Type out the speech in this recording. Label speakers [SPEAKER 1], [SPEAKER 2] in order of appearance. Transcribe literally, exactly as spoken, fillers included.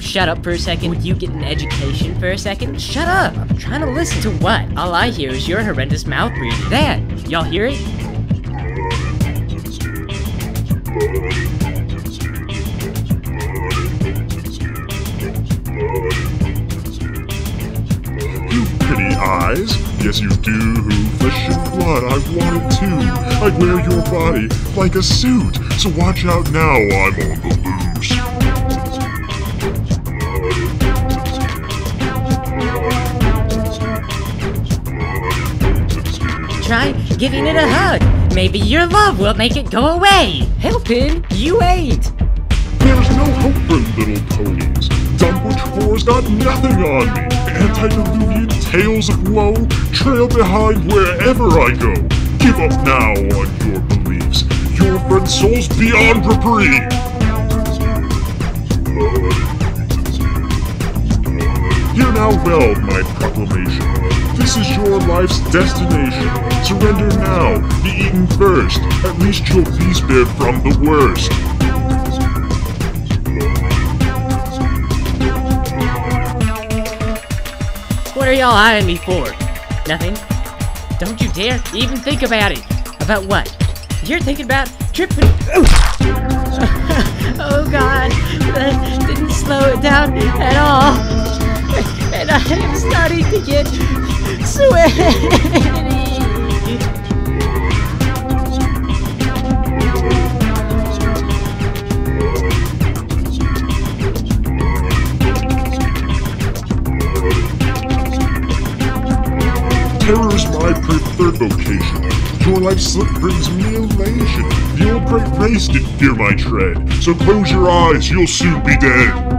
[SPEAKER 1] shut up for a second? Would you get an education for a second? Shut up! I'm trying to listen. To what? All I hear is your horrendous mouth breathing. That! Y'all hear it?
[SPEAKER 2] You pretty eyes. Yes, you do. Flesh and blood, I want it too. I'd wear your body like a suit. So watch out now, I'm on the loose.
[SPEAKER 1] Try giving it a hug. Maybe your love will make it go away. Helpin', you ain't.
[SPEAKER 2] There's no hope for little ponies. Dumb witch whores got nothing on me. Antediluvian tales of woe trail behind wherever I go. Give up now on your beliefs. Your friend's soul's beyond reprieve. Hear now well my proclamation. This is your life's destination. Surrender now, be eaten first. At least you'll be spared from the worst.
[SPEAKER 1] What are y'all eyeing me for? Nothing? Don't you dare even think about it. About what? You're thinking about tripping. Oh god, that didn't slow it down at all. And I am starting to get sweaty.
[SPEAKER 2] Terror's my preferred vocation. Your life slip brings me elation. The old great race did fear my tread, so close your eyes, you'll soon be dead.